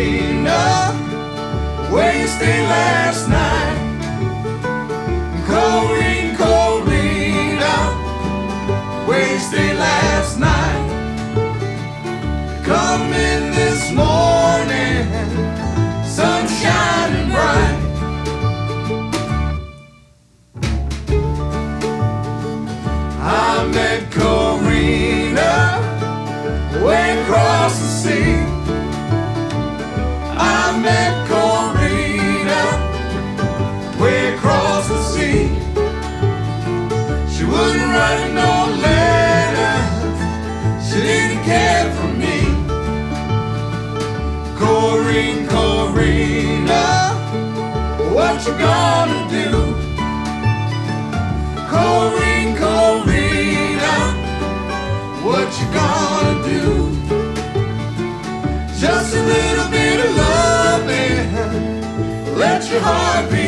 Corina, where you stayed last night? Corina, where you stayed last night? Come in this morning, sun shining bright. I met Corina way across the sea. I met Corina way across the sea. She wouldn't write no letters, she didn't care for me. Corina, what you gonna do? Corina, what you gonna do? Just a little bit of loving, let your heart be